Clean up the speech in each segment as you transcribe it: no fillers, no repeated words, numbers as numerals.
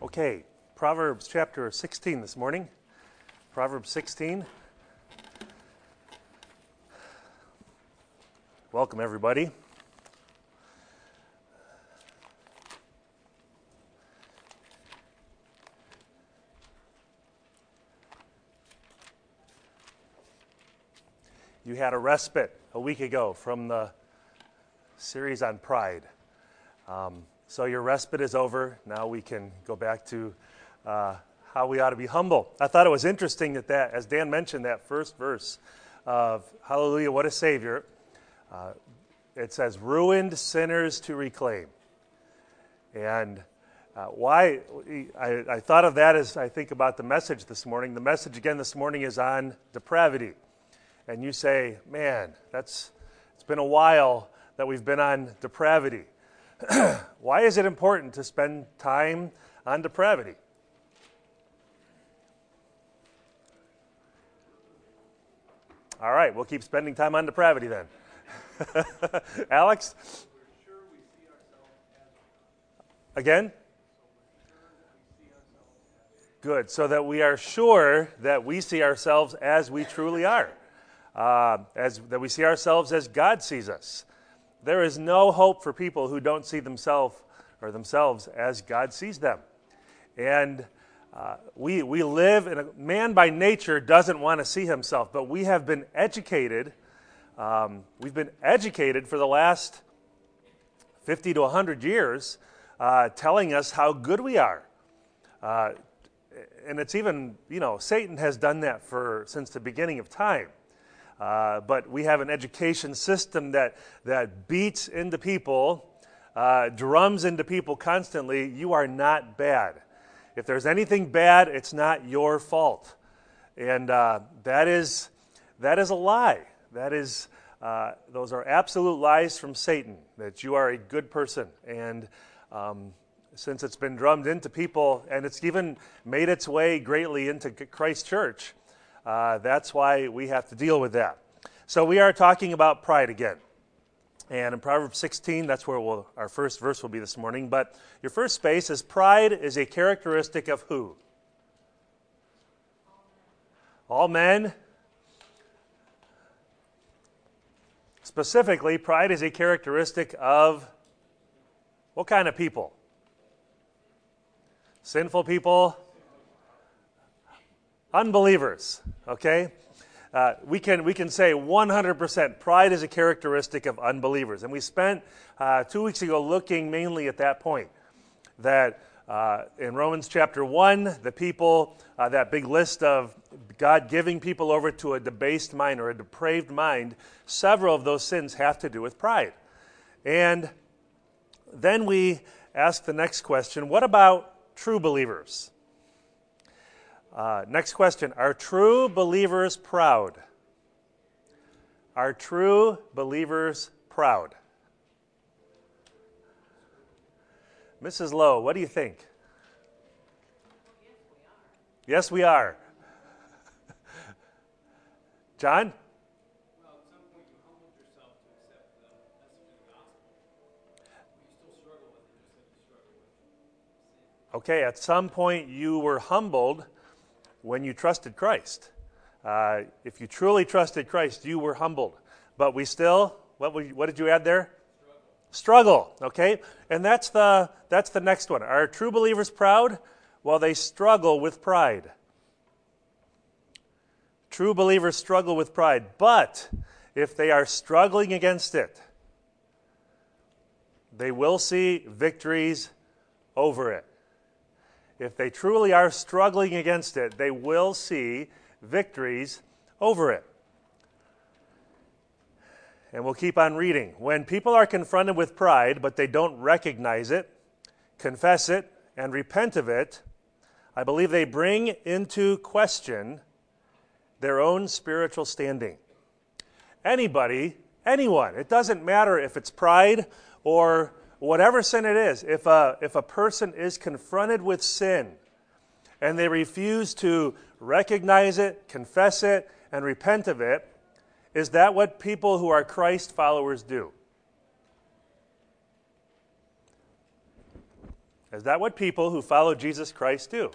Okay, Proverbs chapter 16 this morning. Proverbs 16. Welcome, everybody. You had a respite a week ago from the series on pride. So your respite is over. Now we can go back to how we ought to be humble. I thought it was interesting that, as Dan mentioned, that first verse of Hallelujah, what a Savior, it says, ruined sinners to reclaim. And why I thought of that as I think about the message this morning. The message again this morning is on depravity. And you say, man, it's been a while that we've been on depravity. Why is it important to spend time on depravity? All right, we'll keep spending time on depravity then. Alex? Again? Good, so that we are sure that we see ourselves as we truly are. That we see ourselves as God sees us. There is no hope for people who don't see themselves as God sees them. And we live in man by nature doesn't want to see himself, but we have been educated. We've been educated for the last 50 to 100 years, telling us how good we are. And it's even, Satan has done that since the beginning of time. But we have an education system that beats into people, drums into people constantly, you are not bad. If there's anything bad, it's not your fault. And that is a lie. Those are absolute lies from Satan, that you are a good person. And since it's been drummed into people, and it's even made its way greatly into Christ Church, that's why we have to deal with that. So we are talking about pride again. And in Proverbs 16, that's where our first verse will be this morning. But your first space is pride is a characteristic of who? All men. Specifically, pride is a characteristic of what kind of people? Sinful people? Unbelievers, okay? We can say 100% pride is a characteristic of unbelievers. And we spent 2 weeks ago looking mainly at that point, that in Romans chapter 1, the people, that big list of God giving people over to a debased mind or a depraved mind, several of those sins have to do with pride. And then we ask the next question, what about true believers? Next question, are true believers proud? Are true believers proud? Mrs. Lowe, what do you think? Yes, we are. John? Well, at some point you humbled yourself to accept the message of the gospel. You still struggle with it, just like you struggle with sin. Okay, at some point you were humbled when you trusted Christ. If you truly trusted Christ, you were humbled. But we still, what did you add there? Struggle, okay? And that's the next one. Are true believers proud? Well, they struggle with pride. True believers struggle with pride. But if they are struggling against it, they will see victories over it. If they truly are struggling against it, they will see victories over it. And we'll keep on reading. When people are confronted with pride, but they don't recognize it, confess it, and repent of it, I believe they bring into question their own spiritual standing. Anyone, it doesn't matter if it's pride or whatever sin it is, if a person is confronted with sin and they refuse to recognize it, confess it, and repent of it, is that what people who are Christ followers do? Is that what people who follow Jesus Christ do?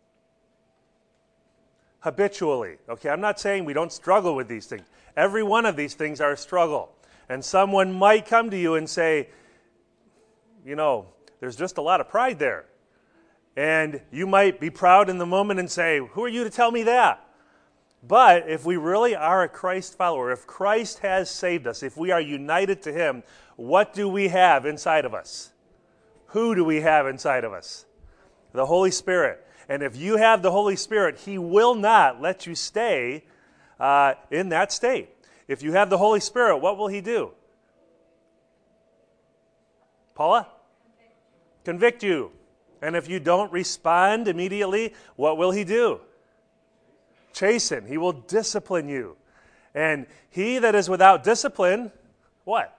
Habitually. Okay, I'm not saying we don't struggle with these things. Every one of these things are a struggle. And someone might come to you and say, there's just a lot of pride there. And you might be proud in the moment and say, who are you to tell me that? But if we really are a Christ follower, if Christ has saved us, if we are united to Him, what do we have inside of us? Who do we have inside of us? The Holy Spirit. And if you have the Holy Spirit, He will not let you stay in that state. If you have the Holy Spirit, what will He do? Paula? Convict you. And if you don't respond immediately, what will He do? Chasten. He will discipline you. And he that is without discipline, what?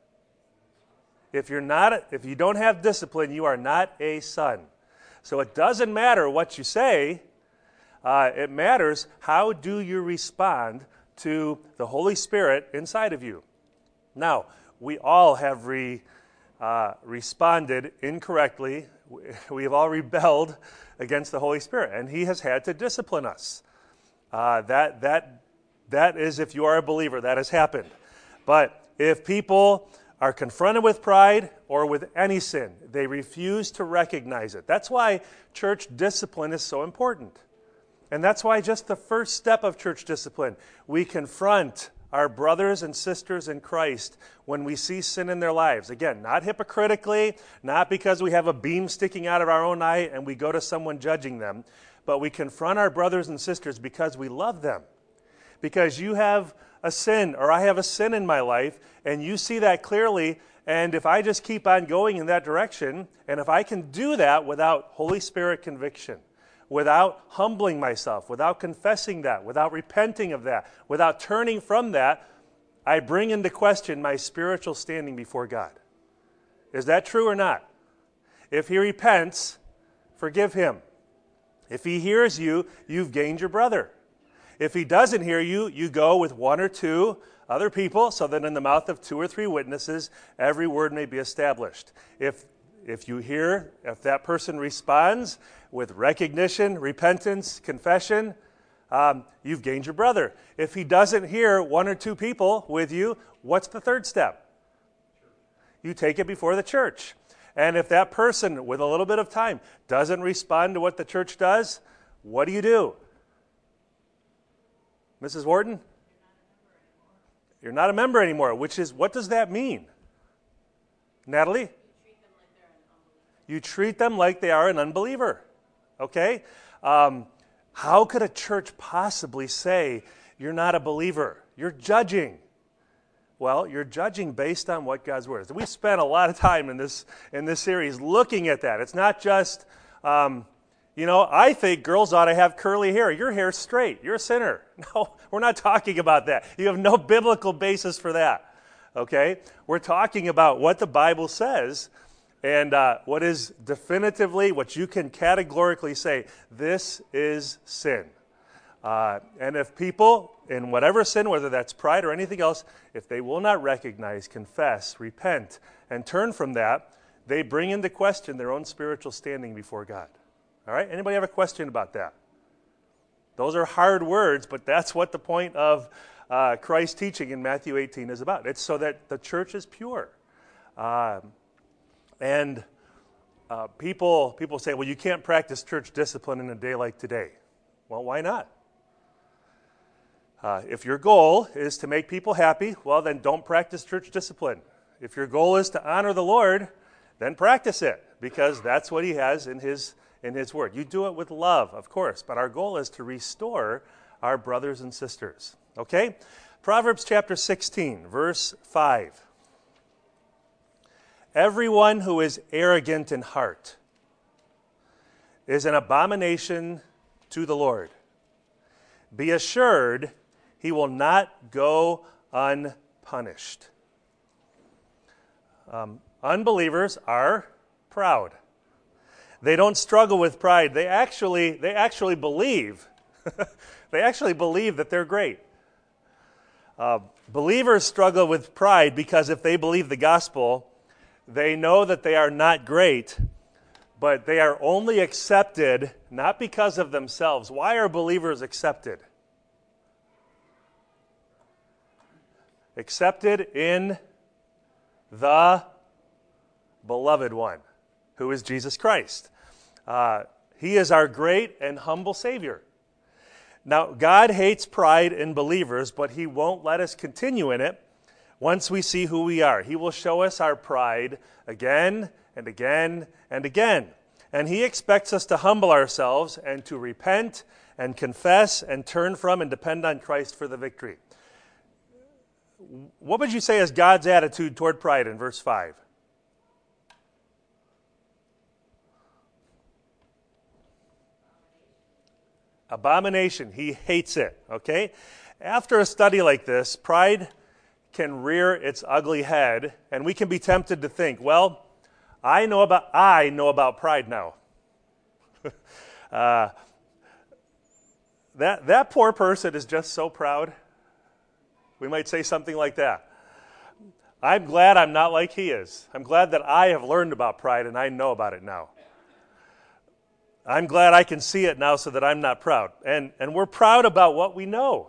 If you don't have discipline, you are not a son. So it doesn't matter what you say. It matters how do you respond to the Holy Spirit inside of you. Now, we all have responded incorrectly. We have all rebelled against the Holy Spirit, and He has had to discipline us. That is, if you are a believer, that has happened. But if people are confronted with pride or with any sin, they refuse to recognize it. That's why church discipline is so important. And that's why just the first step of church discipline, we confront our brothers and sisters in Christ when we see sin in their lives. Again, not hypocritically, not because we have a beam sticking out of our own eye and we go to someone judging them, but we confront our brothers and sisters because we love them. Because you have a sin, or I have a sin in my life, and you see that clearly, and if I just keep on going in that direction, and if I can do that without Holy Spirit conviction, without humbling myself, without confessing that, without repenting of that, without turning from that, I bring into question my spiritual standing before God. Is that true or not? If he repents, forgive him. If he hears you, you've gained your brother. If he doesn't hear you, you go with one or two other people, so that in the mouth of 2 or 3 witnesses, every word may be established. If that person responds with recognition, repentance, confession, you've gained your brother. If he doesn't hear 1 or 2 people with you, what's the third step? You take it before the church. And if that person, with a little bit of time, doesn't respond to what the church does, what do? Mrs. Wharton? You're not a member anymore, which is, what does that mean? Natalie? You treat them like they are an unbeliever. Okay? How could a church possibly say you're not a believer? You're judging. Well, you're judging based on what God's Word is. We've spent a lot of time in this series looking at that. It's not just, I think girls ought to have curly hair. Your hair's straight. You're a sinner. No, we're not talking about that. You have no biblical basis for that. Okay? We're talking about what the Bible says and what is definitively, what you can categorically say, this is sin. And if people, in whatever sin, whether that's pride or anything else, if they will not recognize, confess, repent, and turn from that, they bring into question their own spiritual standing before God. All right? Anybody have a question about that? Those are hard words, but that's what the point of Christ's teaching in Matthew 18 is about. It's so that the church is pure. People say, well, you can't practice church discipline in a day like today. Well, why not? If your goal is to make people happy, well, then don't practice church discipline. If your goal is to honor the Lord, then practice it, because that's what He has in His Word. You do it with love, of course, but our goal is to restore our brothers and sisters. Okay? Proverbs chapter 16, verse 5. Everyone who is arrogant in heart is an abomination to the Lord. Be assured he will not go unpunished. Unbelievers are proud. They don't struggle with pride. They actually believe. They actually believe that they're great. Believers struggle with pride because if they believe the gospel, they know that they are not great, but they are only accepted not because of themselves. Why are believers accepted? Accepted in the beloved one, who is Jesus Christ. He is our great and humble Savior. Now, God hates pride in believers, but He won't let us continue in it once we see who we are. He will show us our pride again and again and again. And He expects us to humble ourselves and to repent and confess and turn from and depend on Christ for the victory. What would you say is God's attitude toward pride in verse 5? Abomination. He hates it, okay? After a study like this, pride can rear its ugly head, and we can be tempted to think, well, I know about pride now. That poor person is just so proud. We might say something like that. I'm glad I'm not like he is. I'm glad that I have learned about pride and I know about it now. I'm glad I can see it now so that I'm not proud. And we're proud about what we know.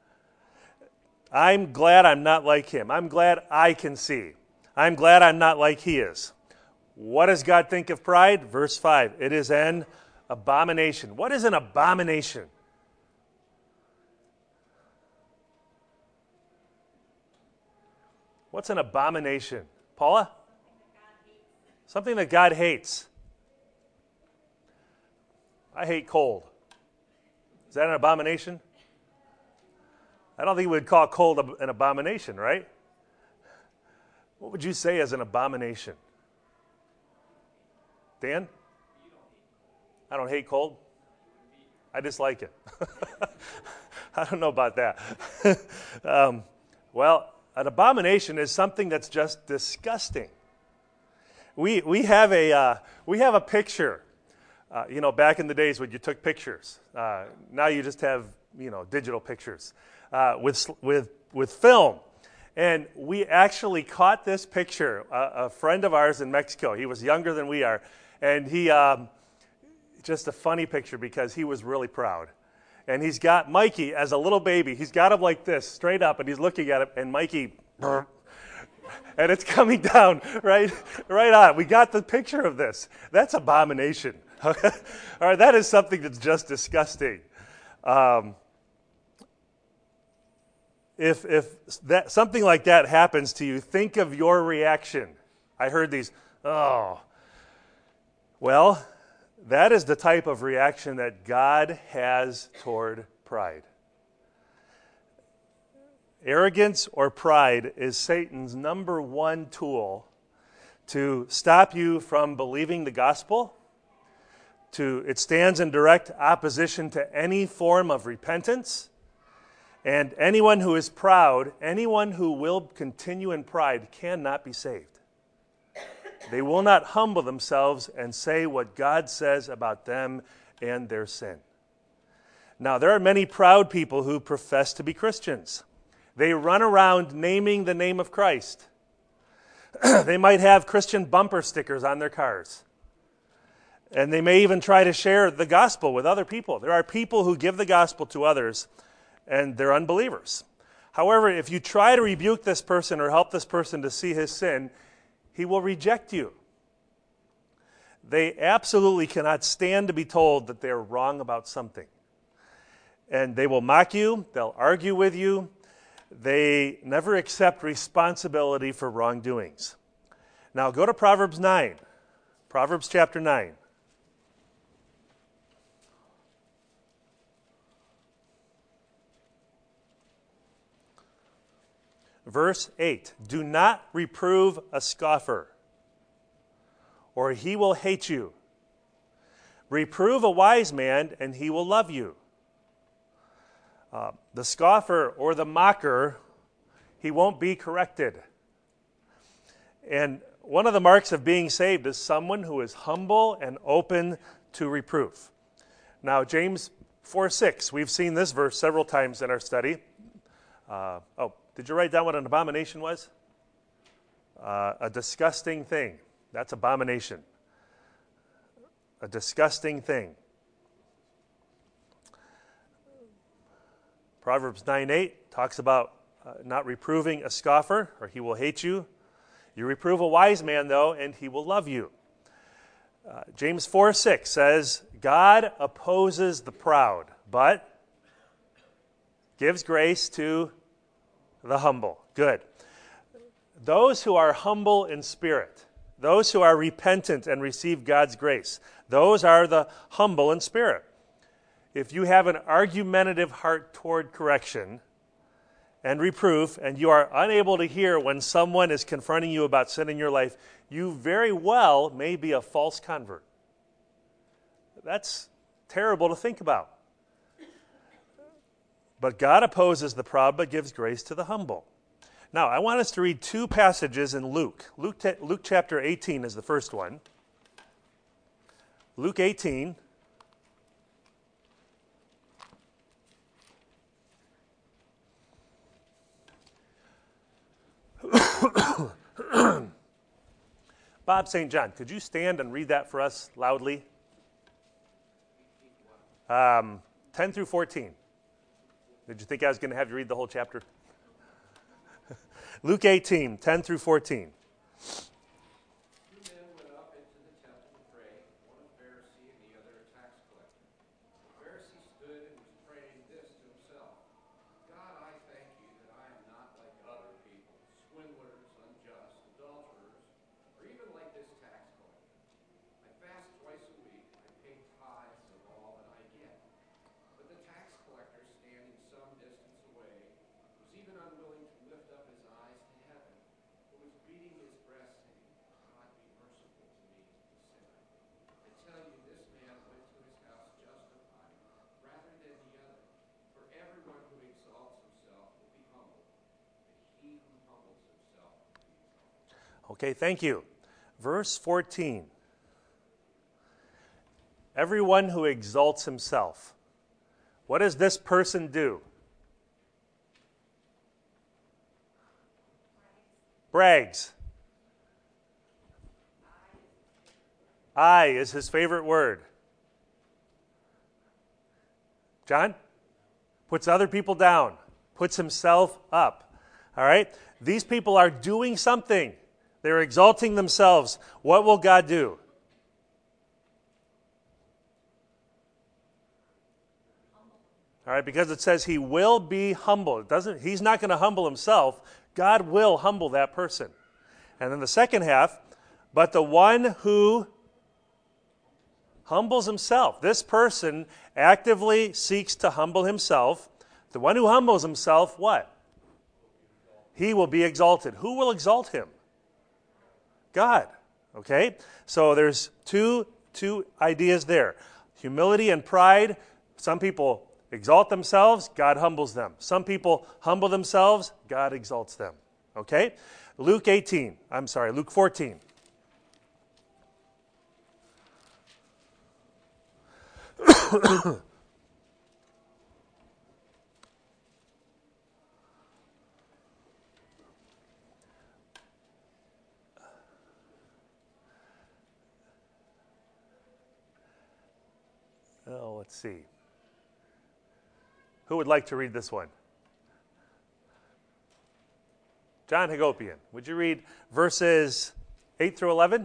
I'm glad I'm not like him. I'm glad I can see. I'm glad I'm not like he is. What does God think of pride? Verse 5, it is an abomination. What is an abomination? What's an abomination? Paula? Something that God hates. I hate cold. Is that an abomination? I don't think we would call cold an abomination, right? What would you say is an abomination? Dan? I don't hate cold. I dislike it. I don't know about that. Well, an abomination is something that's just disgusting. We have a picture. Back in the days when you took pictures. Now you just have digital pictures with film. And we actually caught this picture. A friend of ours in Mexico. He was younger than we are, and he just a funny picture because he was really proud. And he's got Mikey as a little baby. He's got him like this, straight up, and he's looking at him, and Mikey, and it's coming down right on. We got the picture of this. That's abomination. All right, that is something that's just disgusting. If that something like that happens to you, think of your reaction. I heard these, oh. Well, that is the type of reaction that God has toward pride. Arrogance or pride is Satan's number one tool to stop you from believing the gospel. It stands in direct opposition to any form of repentance. And anyone who is proud, anyone who will continue in pride cannot be saved. They will not humble themselves and say what God says about them and their sin. Now, there are many proud people who profess to be Christians. They run around naming the name of Christ. They might have Christian bumper stickers on their cars. And they may even try to share the gospel with other people. There are people who give the gospel to others, and they're unbelievers. However, if you try to rebuke this person or help this person to see his sin, he will reject you. They absolutely cannot stand to be told that they're wrong about something. And they will mock you, they'll argue with you, they never accept responsibility for wrongdoings. Now go to Proverbs 9, Proverbs chapter 9. Verse 8, do not reprove a scoffer, or he will hate you. Reprove a wise man, and he will love you. The scoffer or the mocker, he won't be corrected. And one of the marks of being saved is someone who is humble and open to reproof. Now, James 4:6, we've seen this verse several times in our study. Did you write down what an abomination was? A disgusting thing. That's abomination. a disgusting thing. Proverbs 9:8 talks about not reproving a scoffer, or he will hate you. You reprove a wise man, though, and he will love you. James 4:6 says, God opposes the proud, but gives grace to the humble. Good. Those who are humble in spirit, those who are repentant and receive God's grace, those are the humble in spirit. If you have an argumentative heart toward correction and reproof, and you are unable to hear when someone is confronting you about sin in your life, you very well may be a false convert. That's terrible to think about. But God opposes the proud, but gives grace to the humble. Now, I want us to read two passages in Luke. Luke chapter 18 is the first one. Luke 18. Bob St. John, could you stand and read that for us loudly? 10 through 14. Did you think I was going to have you read the whole chapter? Luke 18, 10 through 14. Two men went up into the temple to pray, one a Pharisee and the other a tax collector. The Pharisee stood and was praying this to himself: God, I thank you that I am not like other people, swindlers, unjust, adulterers, or even like this tax collector. I fast twice a week, I pay tithes of all that I get. But the tax collector, standing some distance away, was even unwilling to lift up his eyes to heaven, but was beating his breast, saying, God, be merciful to me, the sinner. I tell you, this man went to his house justified rather than the other. For everyone who exalts himself will be humbled, but he who humbles himself will be exalted. Okay, thank you. Verse 14. Everyone who exalts himself. What does this person do? Brags. I is his favorite word. John? Puts other people down. Puts himself up. All right? These people are doing something. They're exalting themselves. What will God do? All right, because it says he will be humble. He's not going to humble himself. God will humble that person. And then the second half, but the one who humbles himself. This person actively seeks to humble himself. The one who humbles himself, what? He will be exalted. Who will exalt him? God. Okay? So there's two ideas there. Humility and pride. Some people exalt themselves, God humbles them. Some people humble themselves, God exalts them. Okay? Luke 14. Let's see. Who would like to read this one? John Hagopian, would you read verses 8 through 11?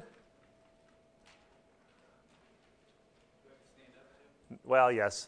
Well, yes.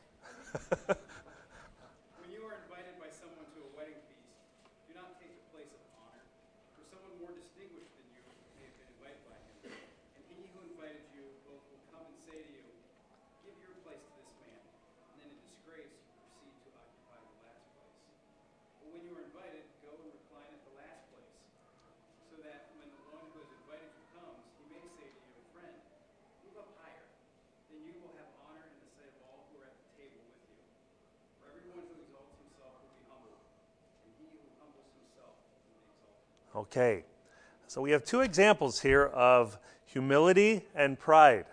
When you are invited by someone to a wedding feast, do not take the place of honor, for someone more distinguished than you may have been invited by him. And he who invited you both will come and say to you, give your place to this man, and then in disgrace you proceed to occupy the last place. But when you are invited, go and recline at the last place, so that when the one who has invited you comes, he may say to you, friend, move up higher. Then you will have honor in the sight of all who are at the table with you. For everyone who exalts himself will be humbled, and he who humbles himself will be exalted. Okay. So we have two examples here of humility and pride.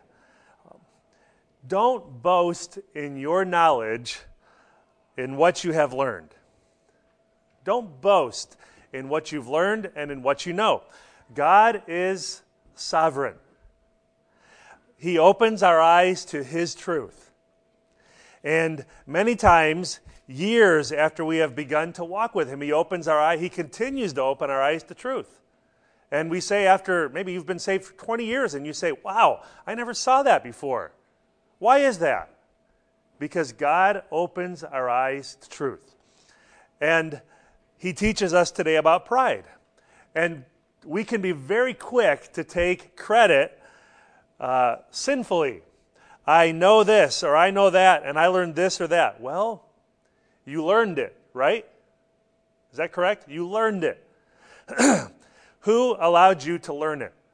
Don't boast in your knowledge in what you have learned. Don't boast in what you've learned and in what you know. God is sovereign. He opens our eyes to His truth. And many times, years after we have begun to walk with Him, He opens our eye. He continues to open our eyes to truth. And we say after, maybe you've been saved for 20 years, and you say, wow, I never saw that before. Why is that? Because God opens our eyes to truth. And He teaches us today about pride. And we can be very quick to take credit sinfully. I know this or I know that and I learned this or that. Well, you learned it, right? Is that correct? You learned it. Who allowed you to learn it?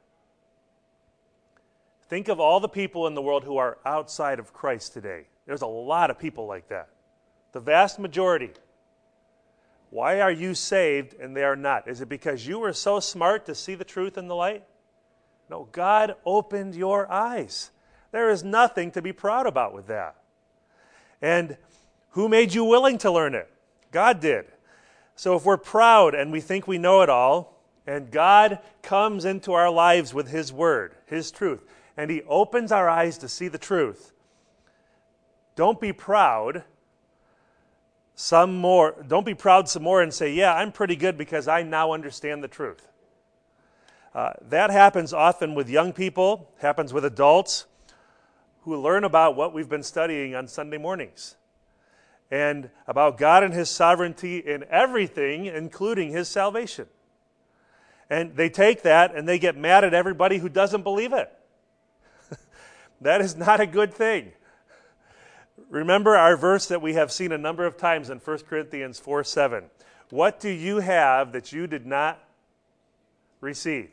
Think of all the people in the world who are outside of Christ today. There's a lot of people like that. The vast majority. Why are you saved and they are not? Is it because you were so smart to see the truth in the light? No, God opened your eyes. There is nothing to be proud about with that. And who made you willing to learn it? God did. So if we're proud and we think we know it all, and God comes into our lives with His word, His truth, and He opens our eyes to see the truth, don't be proud some more. Don't be proud some more and say, yeah, I'm pretty good because I now understand the truth. That happens often with young people, happens with adults who learn about what we've been studying on Sunday mornings and about God and His sovereignty in everything, including His salvation. And they take that and they get mad at everybody who doesn't believe it. That is not a good thing. Remember our verse that we have seen a number of times in 1 Corinthians 4:7. What do you have that you did not receive?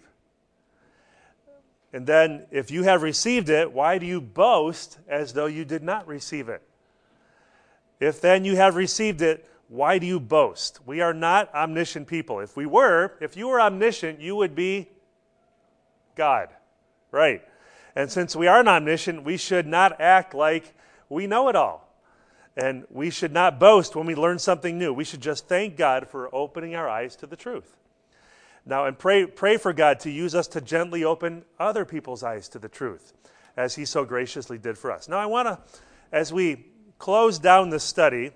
And then, if you have received it, why do you boast as though you did not receive it? If then you have received it, why do you boast? We are not omniscient people. If you were omniscient, you would be God. Right. And since we aren't omniscient, we should not act like we know it all. And we should not boast when we learn something new. We should just thank God for opening our eyes to the truth. Now, and pray for God to use us to gently open other people's eyes to the truth, as He so graciously did for us. Now, I want to, as we close down this study,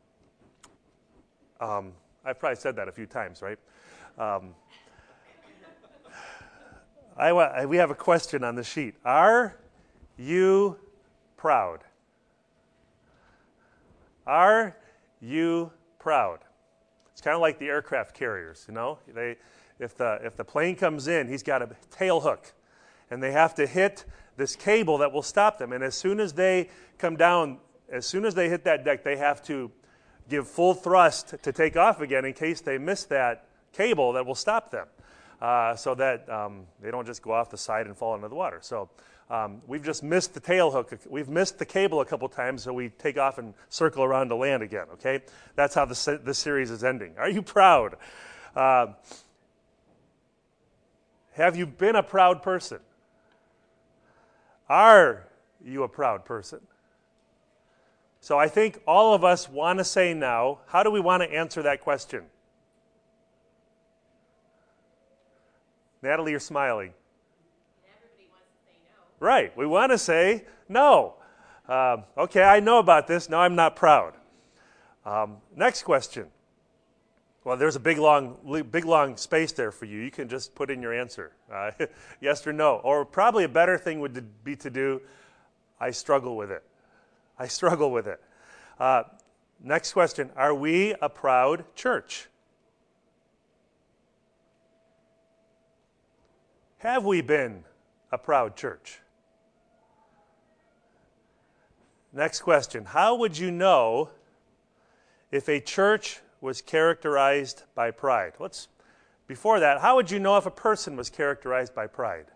I've probably said that a few times, right? We have a question on the sheet. Are you proud? Are you proud? It's kind of like the aircraft carriers, you know. If the plane comes in, he's got a tail hook, and they have to hit this cable that will stop them. And as soon as they come down, as soon as they hit that deck, they have to give full thrust to take off again in case they miss that cable that will stop them, so that they don't just go off the side and fall into the water. So we've just missed the tail hook. We've missed the cable a couple times, so we take off and circle around to land again, okay? That's how this series is ending. Are you proud? Have you been a proud person? Are you a proud person? So I think all of us want to say now, how do we want to answer that question? Natalie, you're smiling. Everybody wants to say no. Right, we want to say no. Okay, I know about this. No, I'm not proud. Next question. Well, there's a big long space there for you. You can just put in your answer, yes or no. Or probably a better thing would be to do, I struggle with it. I struggle with it. Next question. Are we a proud church? Have we been a proud church? Next question. How would you know if a church was characterized by pride? Before that, how would you know if a person was characterized by pride?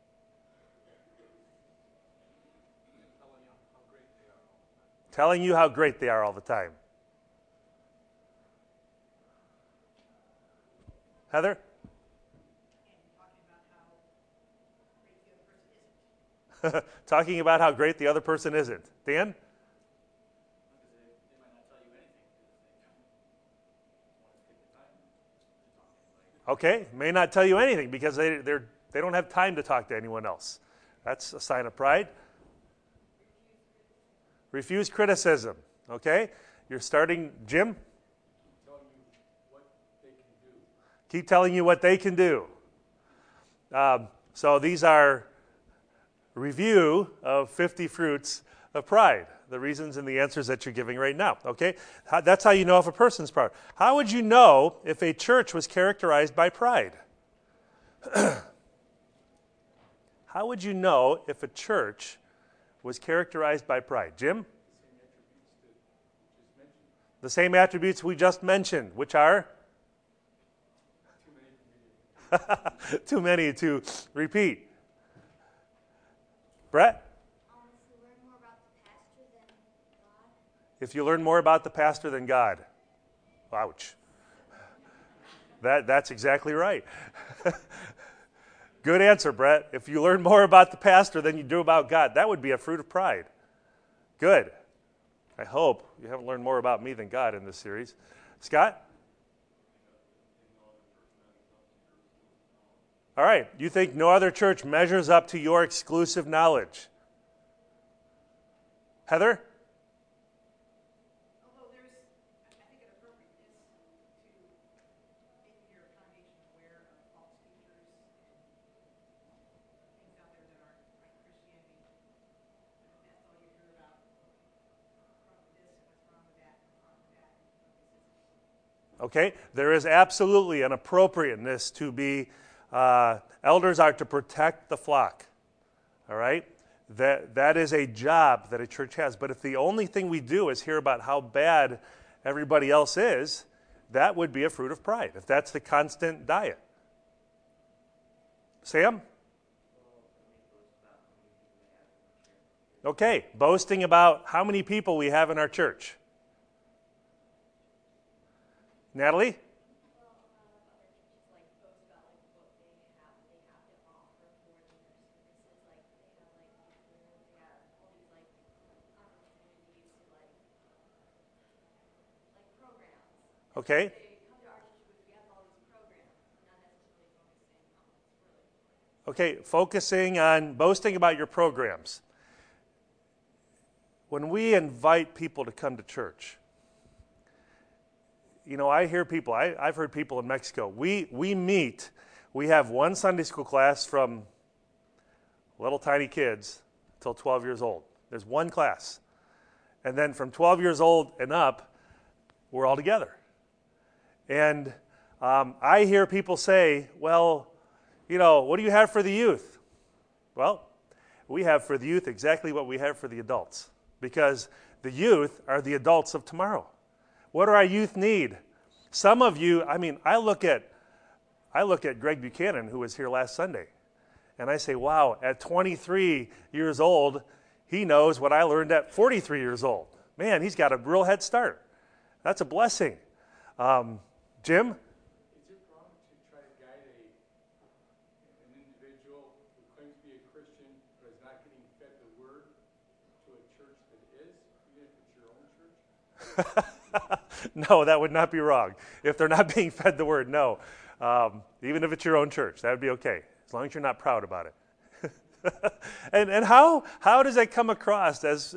Telling you how great they are all the time. Heather? Talking about how great the other person isn't. Dan? Okay, may not tell you anything because they don't have time to talk to anyone else. That's a sign of pride. Refuse criticism. Okay? You're starting, Jim? Telling you what they can do. Keep telling you what they can do. So these are review of 50 fruits of pride. The reasons and the answers that you're giving right now. Okay? That's how you know if a person's proud. How would you know if a church was characterized by pride? How would you know if a church was characterized by pride? Jim? The same attributes we just mentioned, which are? Too many to repeat. Brett? If you learn more about the pastor than God. Ouch. That's exactly right. Good answer, Brett. If you learn more about the pastor than you do about God, that would be a fruit of pride. Good. I hope you haven't learned more about me than God in this series. Scott? All right. You think no other church measures up to your exclusive knowledge? Heather? Although there's, I think, an appropriateness to making your congregation aware of false teachers and things out there that aren't Christianity. That's all you hear about. What's wrong with this, what's wrong with that, what's wrong with that. Okay. There is absolutely an appropriateness to be, elders are to protect the flock. All right? That is a job that a church has. But if the only thing we do is hear about how bad everybody else is, that would be a fruit of pride, if that's the constant diet. Sam? Okay, boasting about how many people we have in our church. Natalie? Okay. Okay, focusing on boasting about your programs. When we invite people to come to church, you know, I hear people, I've heard people in Mexico, we meet, we have one Sunday school class from little tiny kids till 12 years old. There's one class. And then from 12 years old and up, we're all together. And I hear people say, well, you know, what do you have for the youth? Well, we have for the youth exactly what we have for the adults, because the youth are the adults of tomorrow. What do our youth need? Some of you, I mean, I look at Greg Buchanan, who was here last Sunday, and I say, wow, at 23 years old, he knows what I learned at 43 years old. Man, he's got a real head start. That's a blessing. Jim? Is it wrong to try to guide an individual who claims to be a Christian but is not getting fed the word to a church that is, even if it's your own church? No, that would not be wrong. If they're not being fed the word, no. Even if it's your own church, that would be okay, as long as you're not proud about it. and how does that come across as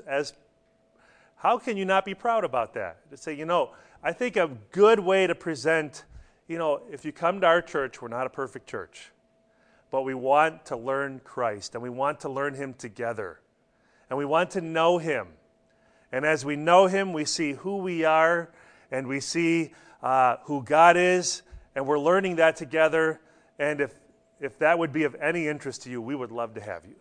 how can you not be proud about that? To say, you know, I think a good way to present, you know, if you come to our church, we're not a perfect church, but we want to learn Christ, and we want to learn Him together, and we want to know Him. And as we know Him, we see who we are, and we see who God is, and we're learning that together. And if that would be of any interest to you, we would love to have you.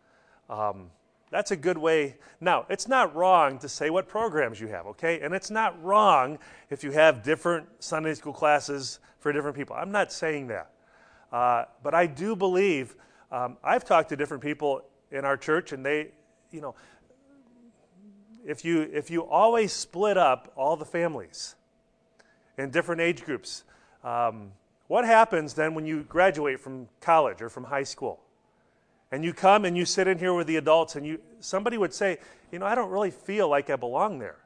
That's a good way. Now, it's not wrong to say what programs you have, okay? And it's not wrong if you have different Sunday school classes for different people. I'm not saying that. But I do believe, I've talked to different people in our church, and they, you know, if you always split up all the families in different age groups, what happens then when you graduate from college or from high school? And you come and you sit in here with the adults, and somebody would say, you know, I don't really feel like I belong there.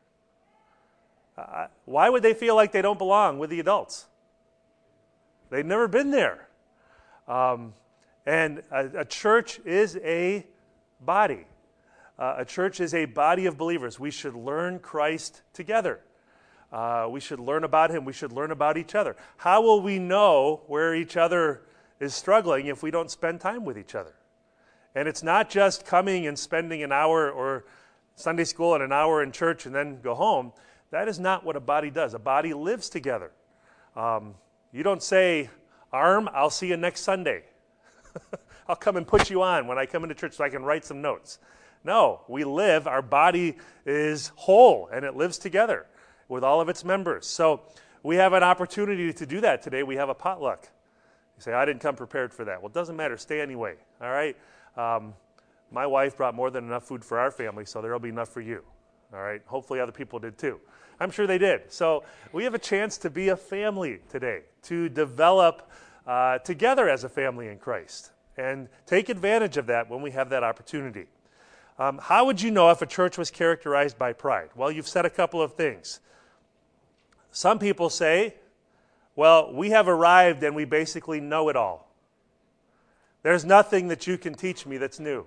Why would they feel like they don't belong with the adults? They've never been there. And a church is a body. A church is a body of believers. We should learn Christ together. We should learn about him. We should learn about each other. How will we know where each other is struggling if we don't spend time with each other? And it's not just coming and spending an hour or Sunday school and an hour in church and then go home. That is not what a body does. A body lives together. You don't say, Arm, I'll see you next Sunday. I'll come and put you on when I come into church so I can write some notes. No, we live, our body is whole, and it lives together with all of its members. So we have an opportunity to do that today. We have a potluck. You say, I didn't come prepared for that. Well, it doesn't matter. Stay anyway, all right? My wife brought more than enough food for our family, so there will be enough for you, all right? Hopefully other people did too. I'm sure they did. So we have a chance to be a family today, to develop together as a family in Christ, and take advantage of that when we have that opportunity. How would you know if a church was characterized by pride? Well, you've said a couple of things. Some people say, well, we have arrived and we basically know it all. There's nothing that you can teach me that's new.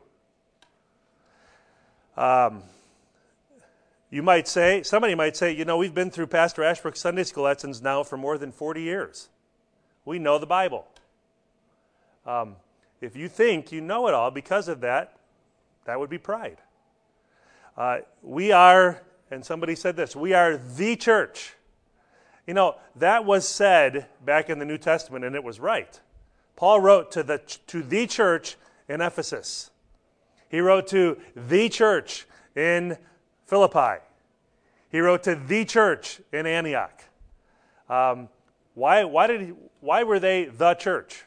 Somebody might say, we've been through Pastor Ashbrook's Sunday school lessons now for more than 40 years. We know the Bible. If you think you know it all because of that, that would be pride. We are, and somebody said this, we are the church. That was said back in the New Testament, and it was right. Paul wrote to the church in Ephesus. He wrote to the church in Philippi. He wrote to the church in Antioch. Why were they the church?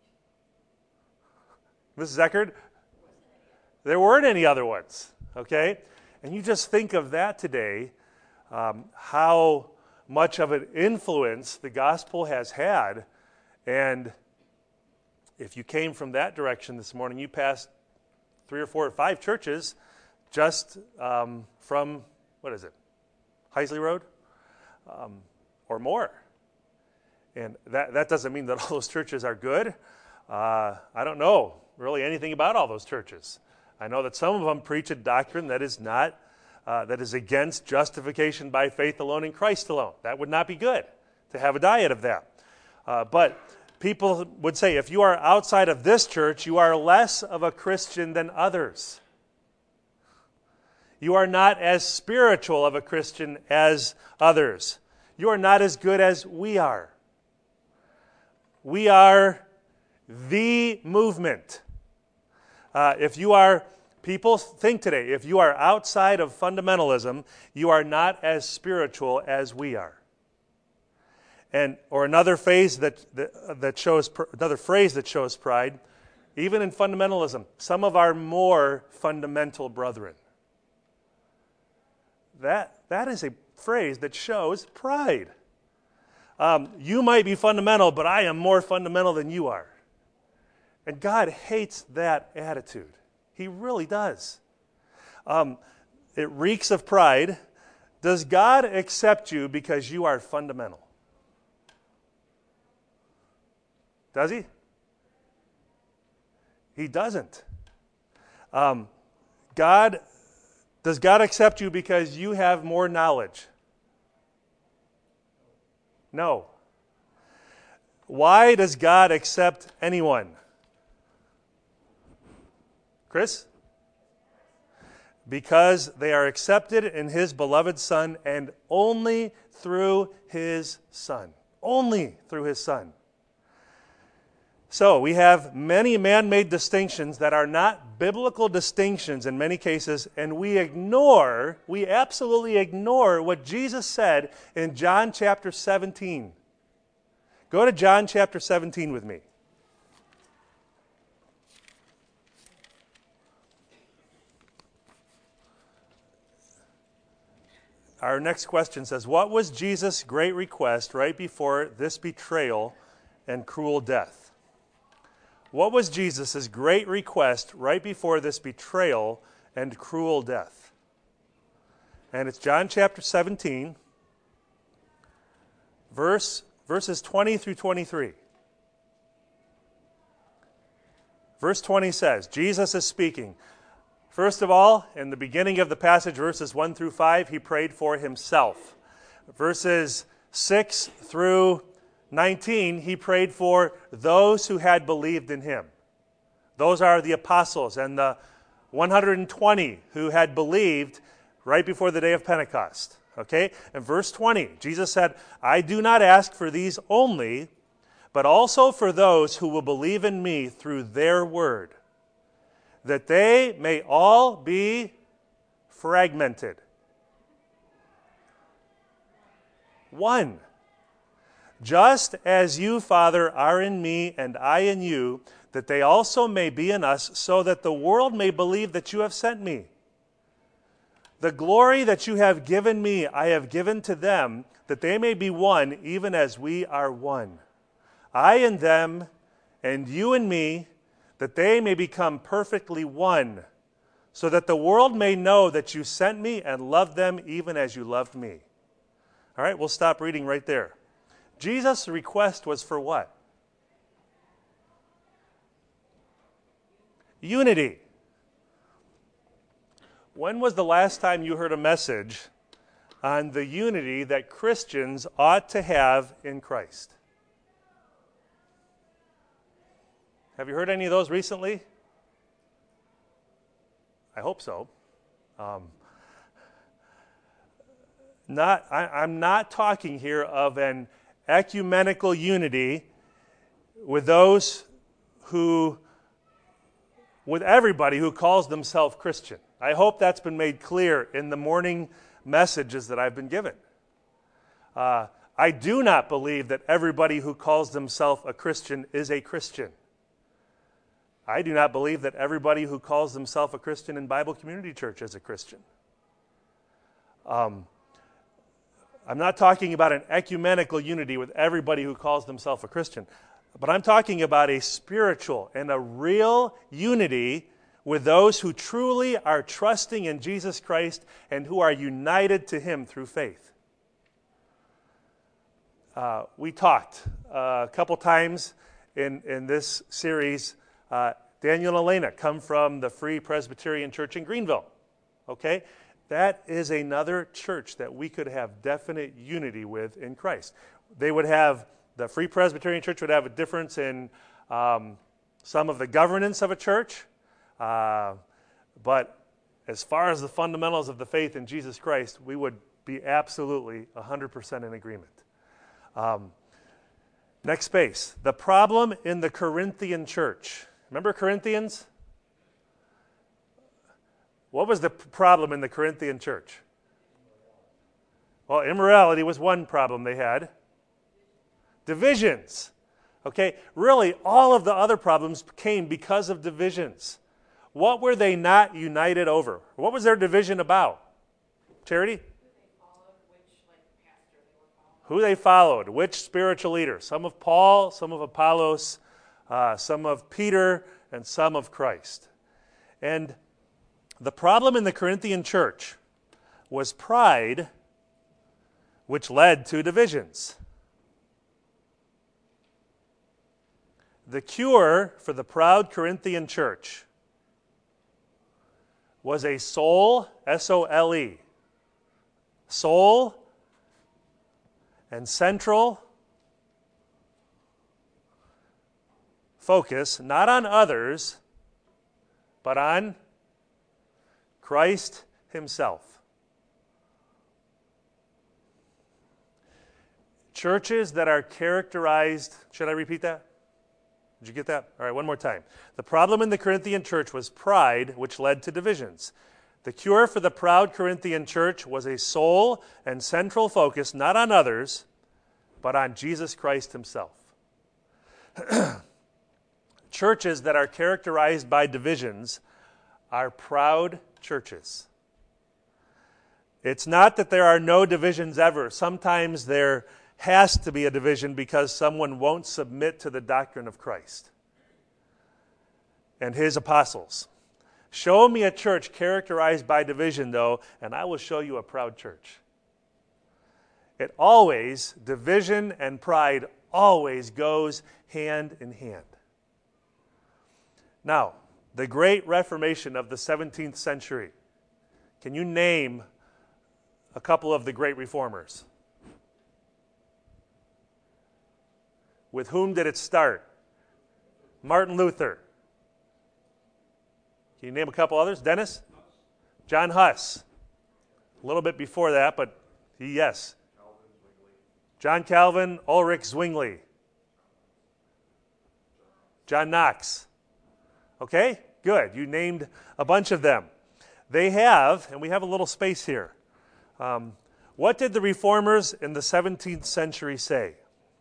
Mrs. Eckerd? There weren't any other ones, okay? And you just think of that today, how much of an influence the gospel has had. And if you came from that direction this morning, you passed 3 or 4 or 5 churches just from, Heisley Road? Or more. And that doesn't mean that all those churches are good. I don't know really anything about all those churches. I know that some of them preach a doctrine that is not, that is against justification by faith alone in Christ alone. That would not be good to have a diet of that. But people would say, if you are outside of this church, you are less of a Christian than others. You are not as spiritual of a Christian as others. You are not as good as we are. We are the movement. People think today, if you are outside of fundamentalism, you are not as spiritual as we are. Or another phrase that shows pride, even in fundamentalism, some of our more fundamental brethren. That is a phrase that shows pride. You might be fundamental, but I am more fundamental than you are. And God hates that attitude. He really does. It reeks of pride. Does God accept you because you are fundamental? Does He? He doesn't. Does God accept you because you have more knowledge? No. Why does God accept anyone? Chris? Because they are accepted in His beloved Son, and only through His Son. Only through His Son. So we have many man-made distinctions that are not biblical distinctions in many cases, and we absolutely ignore what Jesus said in John chapter 17. Go to John chapter 17 with me. Our next question says, what was Jesus' great request right before this betrayal and cruel death? What was Jesus' great request right before this betrayal and cruel death? And it's John chapter 17, verses 20 through 23. Verse 20 says, Jesus is speaking, First of all, in the beginning of the passage, verses 1 through 5, he prayed for himself. Verses 6 through 19, he prayed for those who had believed in him. Those are the apostles and the 120 who had believed right before the day of Pentecost. Okay? In verse 20, Jesus said, I do not ask for these only, but also for those who will believe in me through their word, that they may all be fragmented. One. Just as you, Father, are in me and I in you, that they also may be in us, so that the world may believe that you have sent me. The glory that you have given me, I have given to them, that they may be one, even as we are one. I in them, and you in me, that they may become perfectly one, so that the world may know that you sent me and loved them even as you loved me. All right, we'll stop reading right there. Jesus' request was for what? Unity. When was the last time you heard a message on the unity that Christians ought to have in Christ? Have you heard any of those recently? I hope so. I'm not talking here of an ecumenical unity with everybody who calls themselves Christian. I hope that's been made clear in the morning messages that I've been given. I do not believe that everybody who calls themselves a Christian is a Christian. I do not believe that everybody who calls themselves a Christian in Bible Community Church is a Christian. I'm not talking about an ecumenical unity with everybody who calls themselves a Christian, but I'm talking about a spiritual and a real unity with those who truly are trusting in Jesus Christ and who are united to him through faith. We talked a couple times in this series. Daniel and Elena come from the Free Presbyterian Church in Greenville. Okay? That is another church that we could have definite unity with in Christ. The Free Presbyterian Church would have a difference in some of the governance of a church, but as far as the fundamentals of the faith in Jesus Christ, we would be absolutely 100% in agreement. Next space. The problem in the Corinthian church. Remember Corinthians? What was the problem in the Corinthian church? Well, immorality was one problem they had. Divisions. Okay, really all of the other problems came because of divisions. What were they not united over? What was their division about? Charity? Who they followed, which spiritual leader. Some of Paul, some of Apollos, some of Peter, and some of Christ. And the problem in the Corinthian church was pride, which led to divisions. The cure for the proud Corinthian church was a sole, S-O-L-E, sole and central focus, not on others, but on Christ himself. Churches that are characterized, should I repeat that? Did you get that? All right, one more time. The problem in the Corinthian church was pride, which led to divisions. The cure for the proud Corinthian church was a sole and central focus, not on others, but on Jesus Christ himself. Churches that are characterized by divisions are proud churches. It's not that there are no divisions ever. Sometimes there has to be a division because someone won't submit to the doctrine of Christ and his apostles. Show me a church characterized by division, though, and I will show you a proud church. Division and pride always goes hand in hand. Now, The Great Reformation of the 17th century. Can you name a couple of the great reformers? With whom did it start? Martin Luther. Can you name a couple others? Dennis? John Huss. A little bit before that, but yes. John Calvin, Ulrich Zwingli. John Knox. Okay, good. You named a bunch of them. They have, and we have a little space here. What did the reformers in the 17th century say?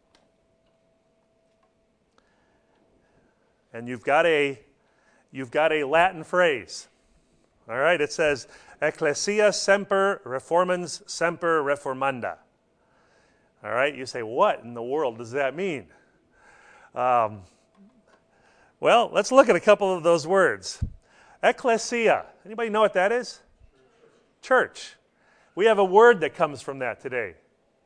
And you've got a Latin phrase. All right, it says, Ecclesia semper reformans semper reformanda. All right, you say, what in the world does that mean? Well, let's look at a couple of those words. Ecclesia, anybody know what that is? Church. We have a word that comes from that today.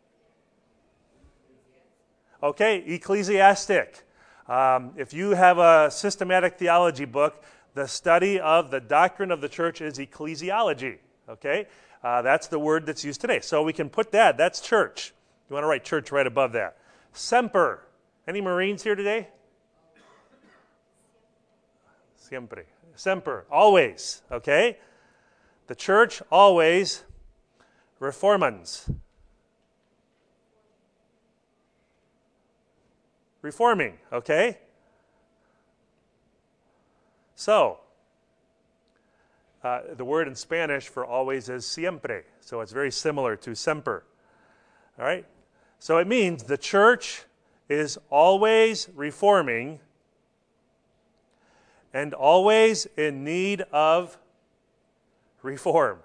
Okay, ecclesiastic. If you have a systematic theology book, the study of the doctrine of the church is ecclesiology. Okay, that's the word that's used today. So we can put that. That's church. You want to write church right above that. Semper. Any Marines here today? Siempre. Semper. Always. Okay. The church always reformans. Reforming, okay? So, the word in Spanish for always is siempre, so it's very similar to semper, all right? So it means the church is always reforming and always in need of reform.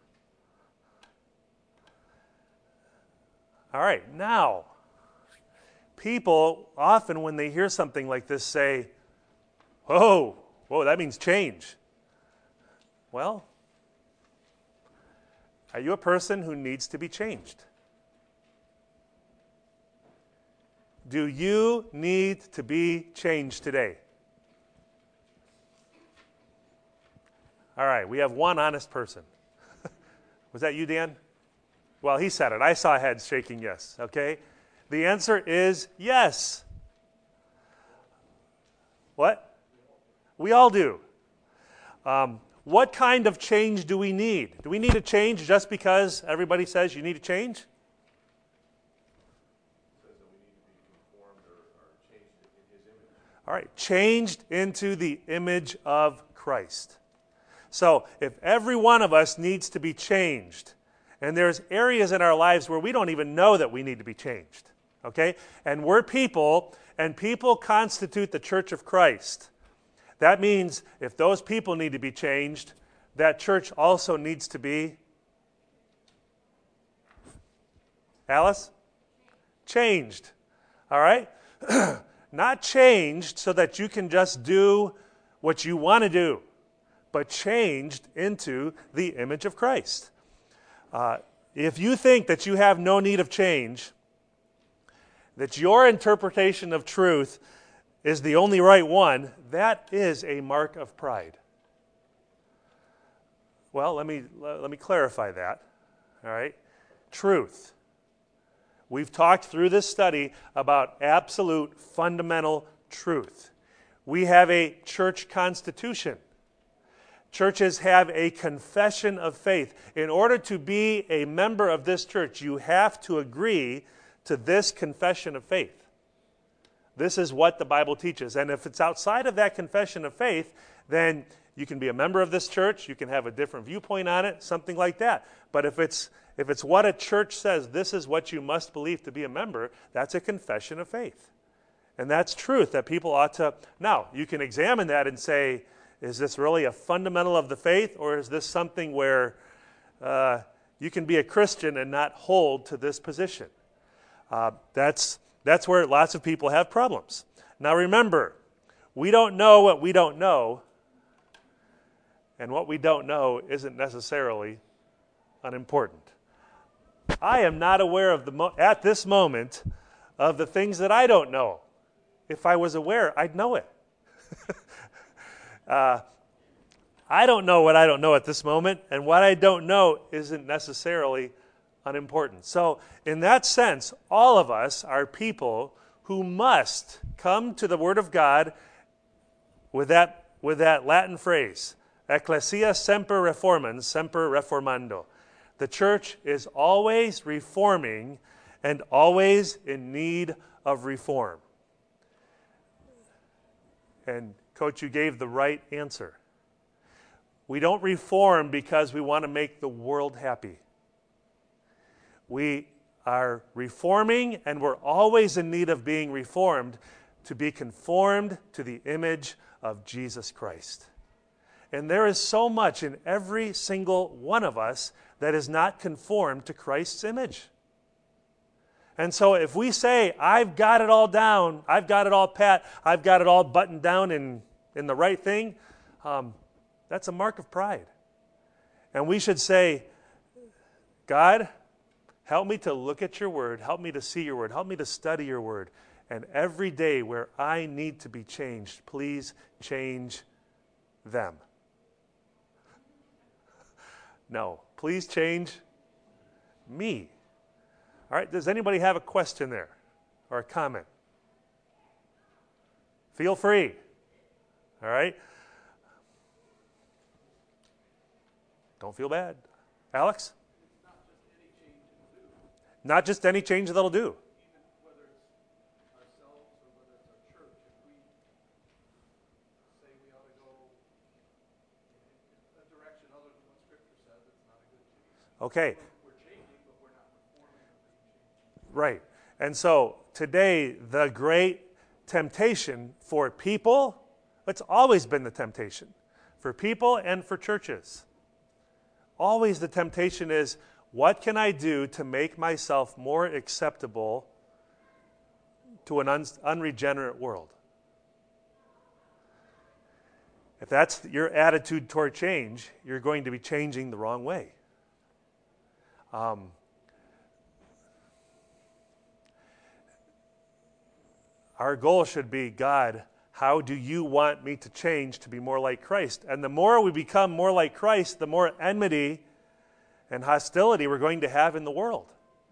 All right, now, people often when they hear something like this say, whoa, that means change. Well, are you a person who needs to be changed? Do you need to be changed today? All right, we have one honest person. Was that you, Dan? Well, he said it. I saw heads shaking yes, okay? The answer is yes. What? We all do. What kind of change do we need? Do we need a change just because everybody says you need a change? All right, changed into the image of Christ. So if every one of us needs to be changed, and there's areas in our lives where we don't even know that we need to be changed, okay? And we're people, and people constitute the church of Christ. That means if those people need to be changed, that church also needs to be, Alice? Changed, all right? Not changed so that you can just do what you want to do, but changed into the image of Christ. If you think that you have no need of change, that your interpretation of truth is the only right one, that is a mark of pride. Well, let me clarify that. All right? Truth. We've talked through this study about absolute fundamental truth. We have a church constitution. Churches have a confession of faith. In order to be a member of this church, you have to agree to this confession of faith. This is what the Bible teaches. And if it's outside of that confession of faith, then you can be a member of this church, you can have a different viewpoint on it, something like that. But if it's what a church says, this is what you must believe to be a member, that's a confession of faith. And that's truth that people ought to... Now, you can examine that and say, is this really a fundamental of the faith, or is this something where you can be a Christian and not hold to this position? That's where lots of people have problems. Now remember, we don't know what we don't know, and what we don't know isn't necessarily unimportant. I am not aware of at this moment of the things that I don't know. If I was aware, I'd know it. I don't know what I don't know at this moment, and what I don't know isn't necessarily unimportant. So, in that sense, all of us are people who must come to the Word of God with that Latin phrase, Ecclesia semper reformans, semper reformando. The church is always reforming and always in need of reform. And Coach, you gave the right answer. We don't reform because we want to make the world happy. We are reforming, and we're always in need of being reformed to be conformed to the image of Jesus Christ. And there is so much in every single one of us that is not conformed to Christ's image. And so if we say, I've got it all down, I've got it all pat, I've got it all buttoned down in the right thing, that's a mark of pride. And we should say, God, help me to look at your word, help me to see your word, help me to study your word. And every day where I need to be changed, please change them. No, please change me. All right, does anybody have a question there or a comment? Feel free. All right? Don't feel bad. Alex? Not just any change that'll do. Even whether it's ourselves or whether it's our church, if we say we ought to go in a direction other than what Scripture says, it's not a good change. Okay. We're changing, but we're not reforming or being changed. Right. And so today, the great temptation for people, it's always been the temptation, for people and for churches. Always the temptation is, what can I do to make myself more acceptable to an unregenerate world? If that's your attitude toward change, you're going to be changing the wrong way. Our goal should be, God, how do you want me to change to be more like Christ? And the more we become more like Christ, the more enmity and hostility we're going to have in the world.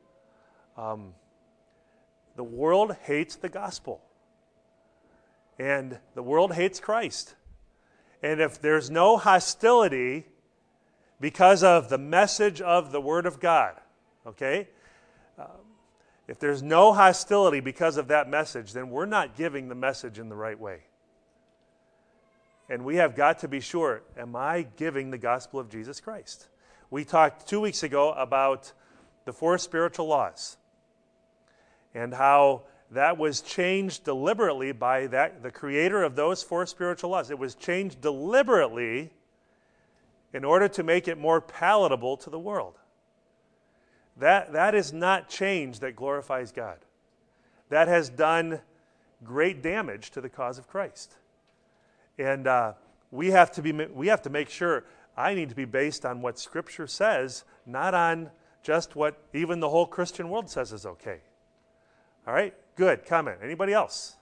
The world hates the gospel. And the world hates Christ. And if there's no hostility because of the message of the Word of God, okay? If there's no hostility because of that message, then we're not giving the message in the right way. And we have got to be sure, am I giving the gospel of Jesus Christ? We talked 2 weeks ago about the 4 spiritual laws and how that was changed deliberately by the creator of those 4 spiritual laws. It was changed deliberately in order to make it more palatable to the world. That is not change that glorifies God. That has done great damage to the cause of Christ. And we have to make sure I need to be based on what Scripture says, not on just what even the whole Christian world says is okay. All right? Good. Comment. Anybody else?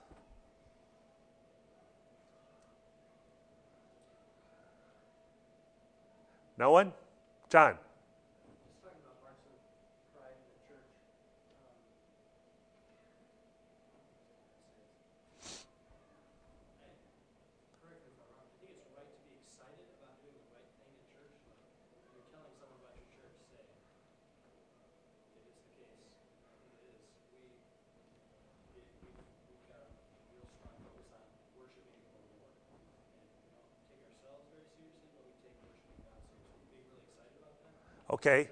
No one? John. Okay.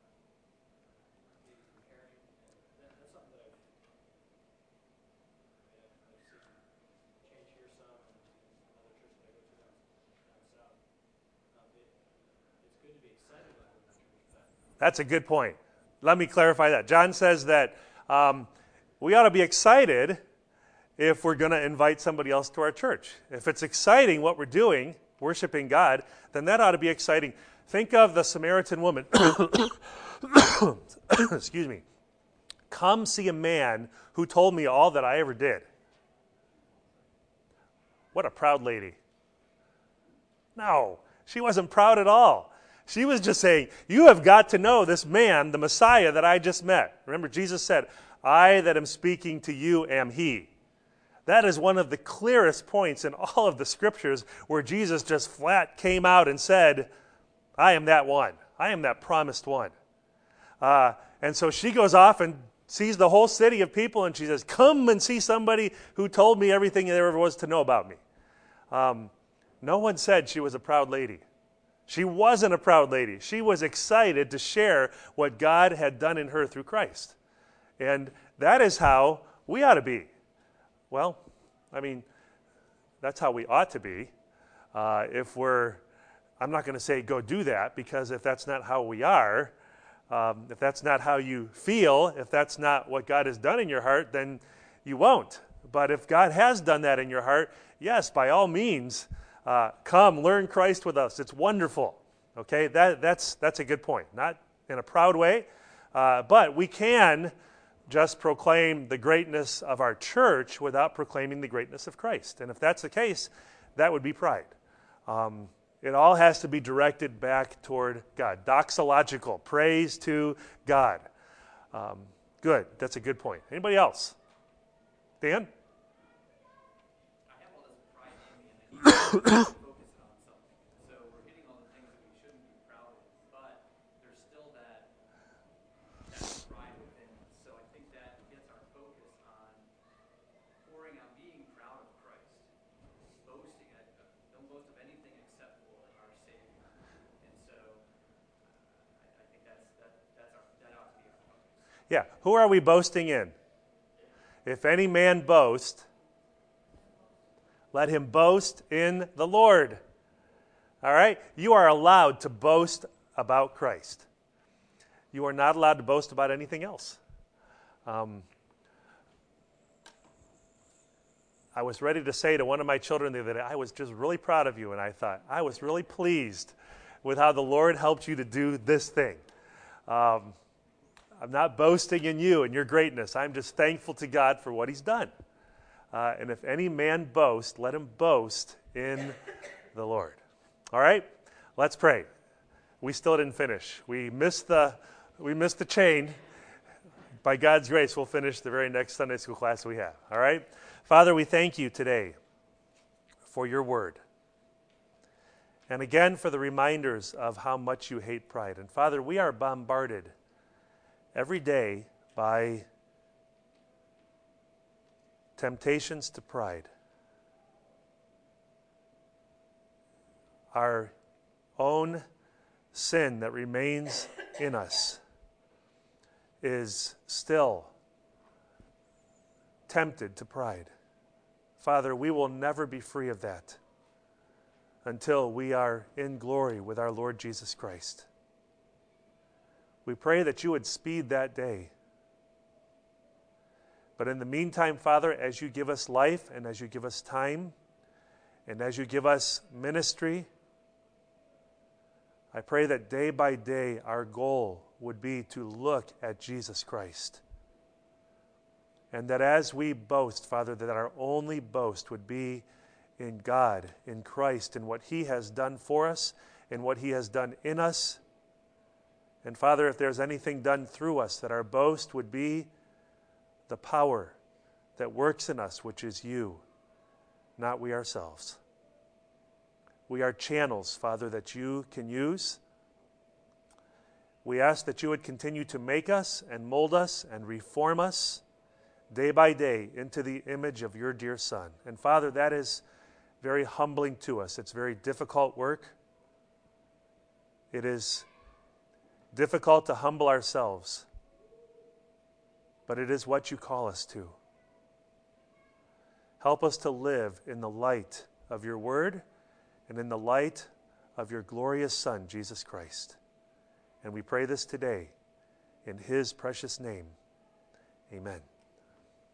That's a good point. Let me clarify that. John says that we ought to be excited if we're going to invite somebody else to our church. If it's exciting what we're doing, worshiping God, then that ought to be exciting. Think of the Samaritan woman. Excuse me. Come see a man who told me all that I ever did. What a proud lady. No, she wasn't proud at all. She was just saying, you have got to know this man, the Messiah that I just met. Remember, Jesus said, I that am speaking to you am he. That is one of the clearest points in all of the scriptures where Jesus just flat came out and said, I am that one. I am that promised one. And so she goes off and sees the whole city of people, and she says, come and see somebody who told me everything there ever was to know about me. No one said she was a proud lady. She wasn't a proud lady. She was excited to share what God had done in her through Christ. And that is how we ought to be. Well, I mean, that's how we ought to be. I'm not going to say go do that, because if that's not how we are, if that's not how you feel, if that's not what God has done in your heart, then you won't. But if God has done that in your heart, yes, by all means, come learn Christ with us. It's wonderful. Okay, that's a good point. Not in a proud way, but we can just proclaim the greatness of our church without proclaiming the greatness of Christ. And if that's the case, that would be pride. It all has to be directed back toward God. Doxological, praise to God. Good, that's a good point. Anybody else? Dan? I have all this pride in me, and I need to focus it on something. So we're hitting all the things that we shouldn't be proud of, but there's still that pride within us. So I think that gets our focus on pouring on being proud of Christ, boasting. Don't boast of anything acceptable in our Savior. And so I think that ought to be our focus. Yeah, who are we boasting in? If any man boast, let him boast in the Lord. All right? You are allowed to boast about Christ. You are not allowed to boast about anything else. I was ready to say to one of my children the other day, I was just really proud of you. And I thought, I was really pleased with how the Lord helped you to do this thing. I'm not boasting in you and your greatness. I'm just thankful to God for what he's done. And if any man boast, let him boast in the Lord. All right? Let's pray. We still didn't finish. We missed the chain. By God's grace, we'll finish the very next Sunday school class we have. All right? Father, we thank you today for your word. And again, for the reminders of how much you hate pride. And Father, we are bombarded every day by temptations to pride. Our own sin that remains in us is still tempted to pride. Father, we will never be free of that until we are in glory with our Lord Jesus Christ. We pray that you would speed that day. But in the meantime, Father, as you give us life and as you give us time and as you give us ministry, I pray that day by day our goal would be to look at Jesus Christ. And that as we boast, Father, that our only boast would be in God, in Christ, in what he has done for us, in what he has done in us. And Father, if there's anything done through us, that our boast would be the power that works in us, which is you, not we ourselves. We are channels, Father, that you can use. We ask that you would continue to make us and mold us and reform us day by day into the image of your dear Son. And Father, that is very humbling to us. It's very difficult work. It is difficult to humble ourselves, but it is what you call us to. Help us to live in the light of your word and in the light of your glorious Son, Jesus Christ. And we pray this today in his precious name. Amen.